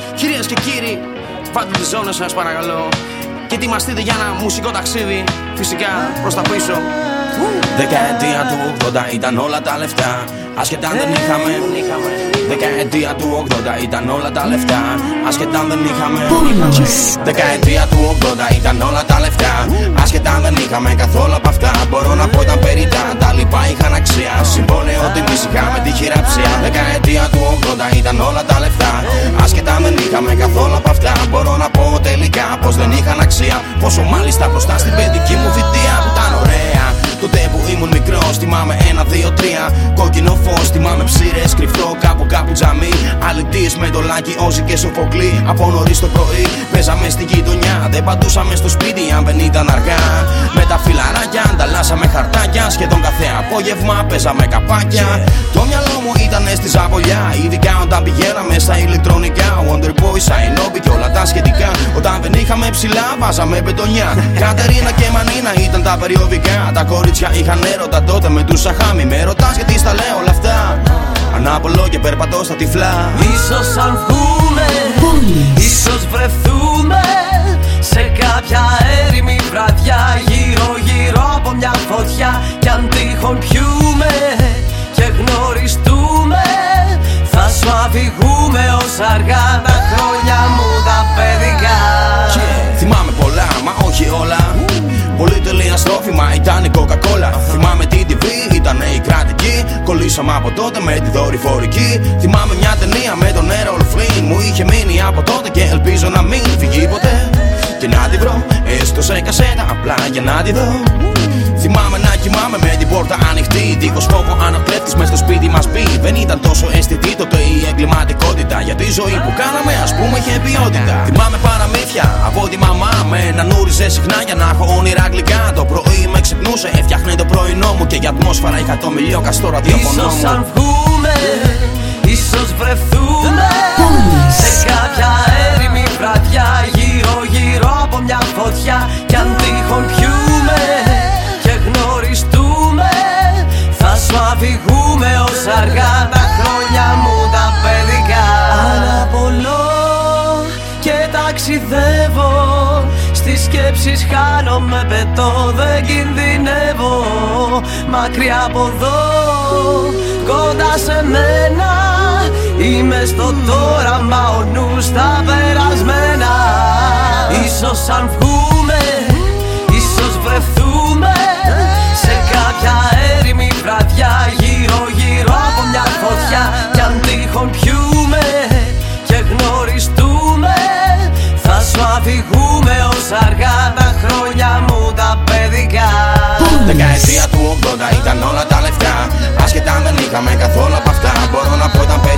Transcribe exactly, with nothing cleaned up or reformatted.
Κυρίες και κύριοι, πάτε τις ζώνες σας παρακαλώ και ετοιμαστείτε για ένα μουσικό ταξίδι, φυσικά προς τα πίσω. Δεκαετία του ογδόντα ήταν όλα τα λεφτά, ασχετά αν δεν είχαμε. Δεκαετία του ογδόντα ήταν όλα τα λεφτά, ασχετά αν δεν είχαμε. Δεκαετία του ογδόντα ήταν όλα τα λεφτά, ασχετά αν δεν είχαμε καθόλου απ' αυτά. Μπορώ να πω ήταν περιτά, τα λοιπά είχαν αξία. Συμπόνεο τιμή είχα με τη χειραψία. Δεκαετία του ογδόντα ήταν όλα τα λεφτά, ασχετά αν δεν είχαμε καθόλου απ' αυτά. Μπορώ να πω τελικά πως δεν είχαν αξία. Πόσο μάλιστα μπροστά στην παιδική μου θητεία που ήταν ωραία. Τότε που ήμουν μικρός, θυμάμαι ένα, δύο, τρία. Κόκκινο φως, θυμάμαι ψήρες, κρυφτό κάπου κάπου τζαμί. Αλητής με το Λάκη, Όζη και Σοφοκλή. Από νωρίς το πρωί παίζαμε στη γειτονιά. Δεν πατούσαμε στο σπίτι αν δεν ήταν αργά. Με τα φιλαράκια ανταλλάσσαμε χαρτάκια. Σχεδόν κάθε απόγευμα παίζαμε καπάκια. Το μυαλό μου ήταν στη ζαβολιά, ειδικά όταν πηγαίναμε στα ηλεκτρονικά. Wonderboy, Σαϊνόμπι και όλα τα σχετικά. Όταν δεν είχαμε ψηλά, βάζαμε μπετονιά. Κατερίνα και Μανίνα ήταν τα περιοδικά. Τα κορίτσια είχαν έρωτα τότε με τους Σαχάμι. Με ρωτάς γιατί στα λέω όλα αυτά. Ανάπολο και περπατώ στα τυφλά. Ίσως αν βγούμε, ίσως βρεθούμε σε κάποια έρημη βραδιά, γύρω γύρω από μια φωτιά. Κι αν τυχόν πιούμε και γνωριστούμε, θα σου αφηγούμε ως αργά τα χρόνια μου τα παιδικά. Yeah. Θυμάμαι πολλά, μα όχι όλα. Πολυτελεία στρόφιμα ήταν η Coca-Cola. Θυμάμαι τι τι βι, ήταν η κρατική. Κολλήσαμε από τότε με τη δορυφορική. Θυμάμαι μια ταινία με τον Errol Flynn. Μου είχε μείνει από τότε και ελπίζω να μην φύγει ποτέ. Και να τη βρω, έστω σε κασέτα, απλά για να τη δω. Θυμάμαι να κοιμάμαι με την πόρτα ανοιχτή. Δίχως φόβο αν ο κλέφτης μες στο σπίτι μας μπει. Δεν ήταν τόσο αισθητή τότε η εγκληματικότητα. Για τη ζωή που κάναμε ας πούμε είχε ποιότητα. Θυμάμαι παραμύθια από τη μαμά με να νούριζε συχνά για να έχω όνειρα αγγλικά. Το πρωί με ξυπνούσε, έφτιαχνε το πρωινό μου. Και για ατμόσφαιρα είχα το μιλιόκα στο ραδιόφωνο μου. Ίσως αν βγούμε, ίσως βρεθούμε σε κάποια έρημη βραδιά, γύρω γύρω από μια φωτιά. Κι αν τυχόν πιούμε και γνωριστούμε, θα σου αφηγούμε ως αργά τα χρόνια μου τα παιδικά. Αναπολώ και ταξιδεύω, στις σκέψεις χάνομαι, πετώ, δεν κινδυνεύω. Μακριά από εδώ, κοντά σε μένα, είμαι στο τώρα, μα ο νους στα περασμένα. Ίσως αν βγούμε, ίσως βρεθούμε σε κάποια έρημη βραδιά, γύρω γύρω από μια φωτιά. Κι αν τυχόν πιούμε και γνωριστούμε, θα σου αφηγούμε ως αργά τα χρόνια μου τα παιδικά. Δεκαετία του ογδόντα ήταν όλα τα λεφτά, ασχετά αν δεν είχαμε καθόλου απ' αυτά. Μπορώ να πω ήταν